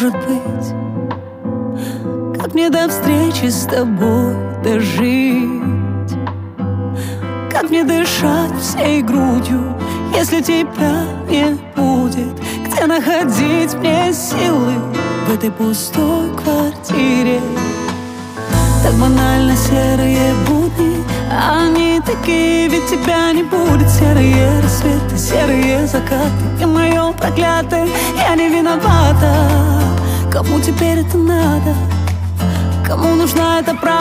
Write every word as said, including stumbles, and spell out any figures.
может быть? Как мне до встречи с тобой дожить? Как мне дышать всей грудью, если тебя не будет? Где находить мне силы в этой пустой квартире? Так банально серые будни, а они такие, ведь тебя не будет. Серые рассветы, серые закаты, и мое проклятое, я не виновата. Кому теперь это надо? Кому нужна эта правда?